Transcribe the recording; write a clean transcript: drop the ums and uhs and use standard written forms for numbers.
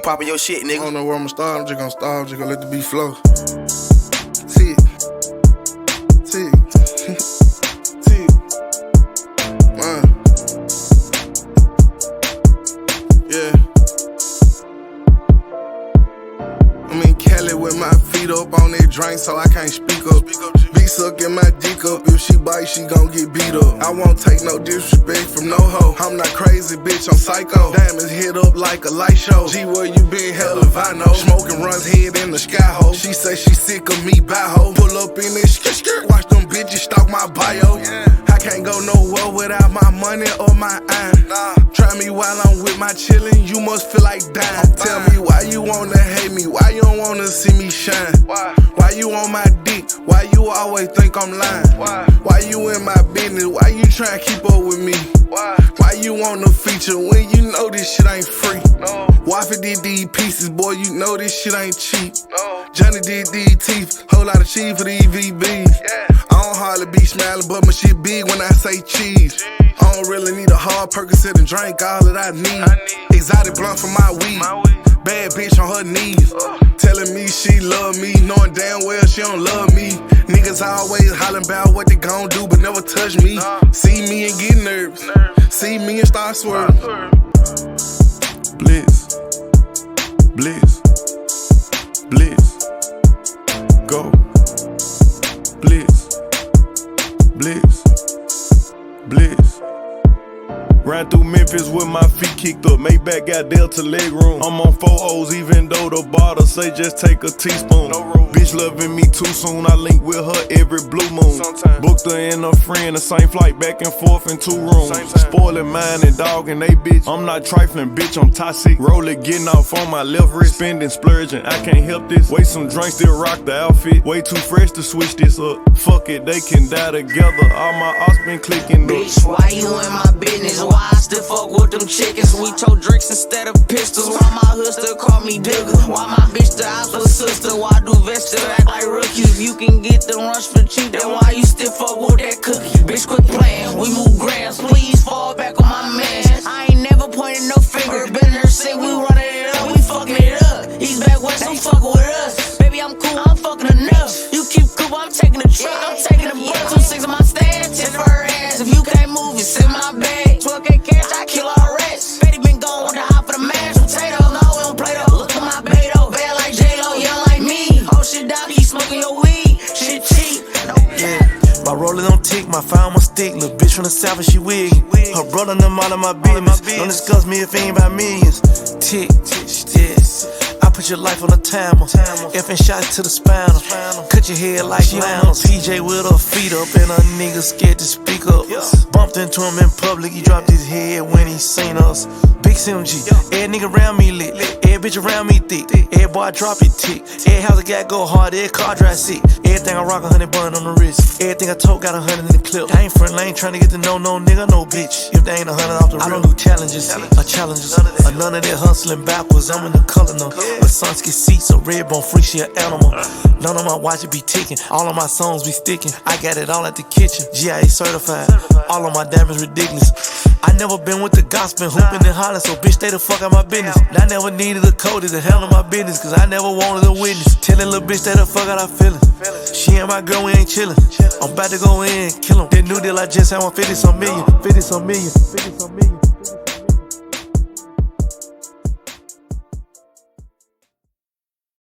poppin' your shit, nigga. I don't know where I'ma start, I'm just gonna let the beat flow. Tick. Tick. Tick. Man. Yeah. I'm in Cali with my feet up on that drink, so I can't speak up. Be sucking my dick up, if she bite, she gon' get beat up. I won't take no disrespect from no hoe. I'm not crazy, bitch, I'm psycho. Diamonds hit up like a light show. G, where you been? Hell if I know. Smoking runs head in the sky hole. She say she sick of me, by hoe. Pull up in this skirt, watch them bitches stalk my bio. I can't go nowhere without my money or my iron. Try me while I'm with my chillin', you must feel like dying. Tell me why you wanna hate me, why you don't wanna see me shine? Why you on my dick, why you always think I'm lying? Why you in my business, why you tryna keep up with me? Why you want a feature when you know this shit ain't free? Waffle did these pieces, boy, you know this shit ain't cheap. Johnny did these teeth, whole lot of cheese for the EVBs. I don't hardly be smiling, but my shit big when I say cheese. I don't really need a hard Percocet and drink all that I need. Exotic blunt for my weed. Bad bitch on her knees. Telling me she love me, knowing damn well she don't love me. Niggas always hollering about what they gon' do, but never touch me. See me and get nervous. See me and start swerving. Bliss. Bliss. Bliss. Go. Bliss. Bliss. Bliss. Ran through Memphis with my feet kicked up. Maybach got Delta leg room. I'm on 4 O's even though the bottle say just take a teaspoon. Bitch loving me too soon. I link with her every blue moon. Booked her and a friend, the same flight back and forth in 2 rooms. Spoiling mine and dogging they bitch. I'm not trifling, bitch, I'm toxic. Roll it, getting off on my left wrist. Spending, splurging, I can't help this. Wait some drinks, still rock the outfit. Way too fresh to switch this up. Fuck it, they can die together. All my ops been clicking up. Bitch, why you in my business? Why I still fuck with them chickens? We told drinks instead of pistols. Why my hood still call me digger? Why my bitch the ops with sister? Why do vets still act like rookies? If you can get the rush for cheap, then why you still fuck with that cookie? Bitch, quit playing, we move grams. Please fall back on my man. I ain't never pointed no finger. Been there since we running it up, we fucking it up. He's back west, don't fuck with us. Baby, I'm cool, I'm fucking enough. You keep cool, I'm taking the truck, I'm taking the bus. 2 6 on my stand, 10 for her ass. If you can't move, you sit in my bag. 12K cash, I kill all rest. Betty been gone with the hot for the mashed potatoes. No, we don't play though. Look at my Beto, bad like J-Lo, young like me. Oh shit, dog, you smoking your weed. Shit cheap. Yeah. My roller don't tick, my file my stick. Little bitch from the south and she wig. Her brother and them all of my business. Don't discuss me if it ain't about millions. Tick, yes. I put your life on a timer. Effing shots to the spinal. Cut your head like Lionel's. PJ with her feet up and her nigga scared to speak up. Bumped into him in public, he dropped his head when he seen us. Big CMG, every nigga around me lit. Every bitch around me thick. Every boy I drop it tick. Every house I got go hard, every car drive sick. Everything I rock 100 bun on the wrist. Everything I told got 100 in the clip. I ain't friend lane trying to get to know no nigga, no bitch. If they ain't 100 off the rip. I don't do challenges or challenges. Or none of that hustling backwards, I'm in the color no. My sons get seats, a red bone freak, she an animal. None of my watches be ticking, all of my songs be sticking. I got it all at the kitchen, GIA certified. All of my diamonds ridiculous. I never been with the gospel, hooping and hollering, so bitch stay the fuck out my business. I never needed a codie to handle my business, cause I never wanted a witness. Tell that little bitch stay the fuck out her feelings. She ain't my girl, we ain't chillin'. I'm about to go in and kill him. That new deal I just had 150 some million. 50 some million. 50 some million.